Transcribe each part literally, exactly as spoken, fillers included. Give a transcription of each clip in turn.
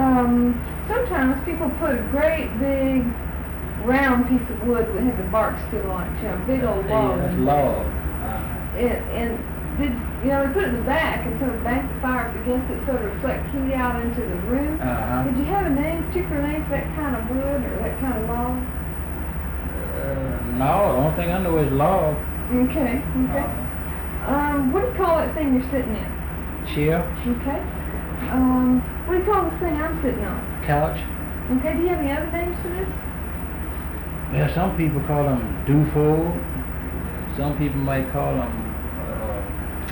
Um, sometimes people put a great big round piece of wood that had the bark still on it, you know, a big old log. Yeah, that's log. Uh, And, and did, you know, they put it in the back and sort of bank the fire up against it so to reflect heat out into the room. uh-huh. Did you have a name, particular name for that kind of wood or that kind of log? Uh, no, the only thing I know is log. Okay, okay. Uh, Um, what do you call that thing you're sitting in? chair, Okay. Um, what do you call this thing I'm sitting on? couch. Okay, do you have any other names for this? Yeah, some people call them doofo. Some people might call them, uh,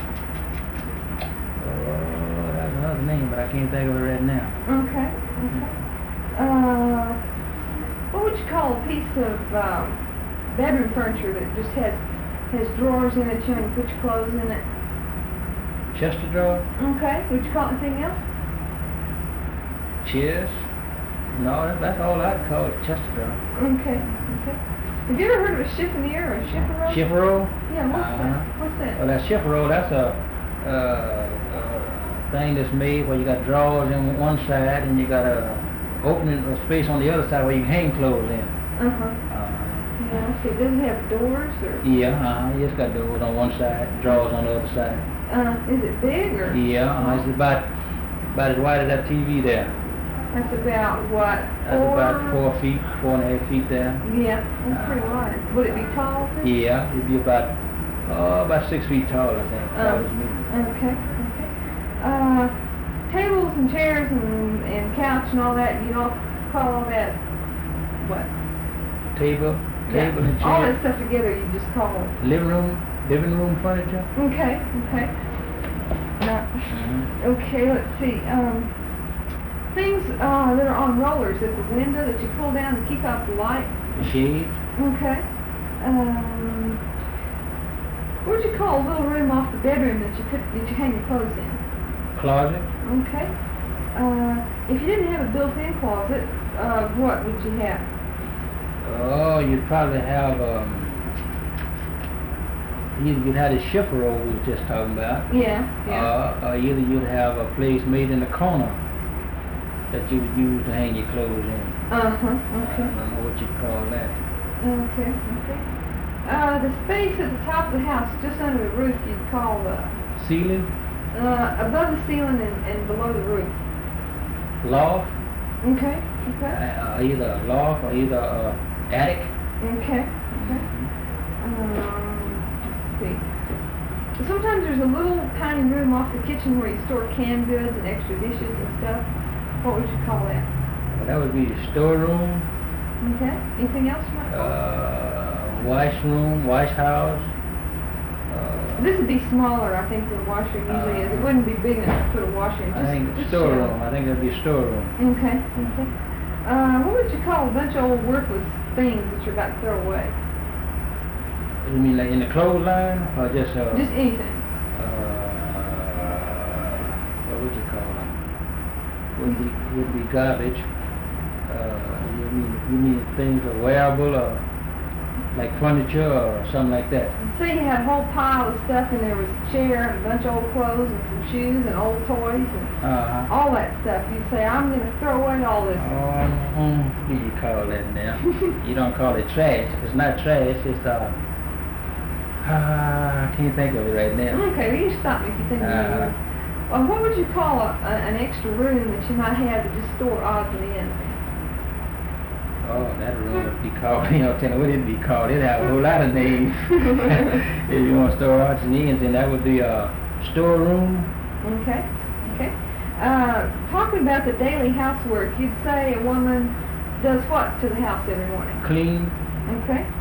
uh, that's another name, but I can't think of it right now. Okay, okay. Uh, what would you call a piece of um, bedroom furniture that just has has drawers in it, you know, you put your clothes in it? Chest of drawer, Okay, would you call it anything else? chairs. No, that- that's all I'd call it, chest of drawer. Okay, okay. Have you ever heard of a chiffonier or a chiffon? Chifforow? Yeah, what's Uh-huh. that? What's that? Well, that chifforow, that's a uh, uh, thing that's made where you got drawers in one side and you got a opening, a space on the other side where you can hang clothes in. Uh-huh. Uh, Yeah, so does it have doors or? yeah, uh, it's got doors on one side, drawers on the other side. Uh, is it big or? Yeah, uh, it's about about as wide as that T V there. That's about what? That's about four feet, four and a half feet there. Yeah, that's pretty wide. Would it be tall too? Yeah, it'd be about oh, about six feet tall, I think. That Oh. was me. Okay, okay. Uh, tables and chairs and, and couch and all that, you don't call all that, what? Table, Yeah, table and all chair. that stuff together you just call it. Living room, living room furniture. Okay, okay. Now, Mm-hmm. okay, let's see, um, things, uh, that are on rollers at the window that you pull down to keep out the light. Shades. Okay. Um, what would you call a little room off the bedroom that you put, that you hang your clothes in? Closet. Okay. Uh, if you didn't have a built-in closet, uh, what would you have? Oh, you'd probably have um. Either you'd have the chifforow we were just talking about. Yeah, yeah. Uh, or either you'd have a place made in the corner that you would use to hang your clothes in. Uh-huh, I okay. don't know what you'd call that. Okay, okay. Uh, the space at the top of the house, just under the roof, you'd call, uh, Ceiling, uh, above the ceiling and, and below the roof. loft, Okay, okay. uh, either a loft or either a attic. Okay, okay. Um, let's see. Sometimes there's a little tiny room off the kitchen where you store canned goods and extra dishes and stuff. What would you call that? Well, that would be the storeroom, Okay. Anything else you might call it? uh, washroom, wash house. Uh, This would be smaller, I think, than a washer usually is. It wouldn't be big enough to put a washer in. I Just, think just storeroom. shallow. I think that'd be a storeroom. Okay, okay. Uh, what would you call a bunch of old worthless things that you're about to throw away? You mean like in the clothesline or just uh? Just anything. uh, what would you call them? Would be would be garbage. Uh, you mean you mean things are wearable or like furniture or something like that? Say you had a whole pile of stuff and there was a chair and a bunch of old clothes and some shoes and old toys and Uh-huh. all that stuff. You'd say, I'm going to throw away all this. Um, what do you call that now? You don't call it trash. It's not trash. It's uh. Ah, I can't think of it right now. Okay, well, you stop me if you think of Uh-huh. it. Well, what would you call a, a, an extra room that you might have to just store odds and ends? Oh, that room would be called, you know, tell me what it'd be called. It'd have a whole lot of names. If you want to store odds and ends, then that would be a storeroom. Okay, okay. Uh, talking about the daily housework, you'd say a woman does what to the house every morning? Clean, Okay.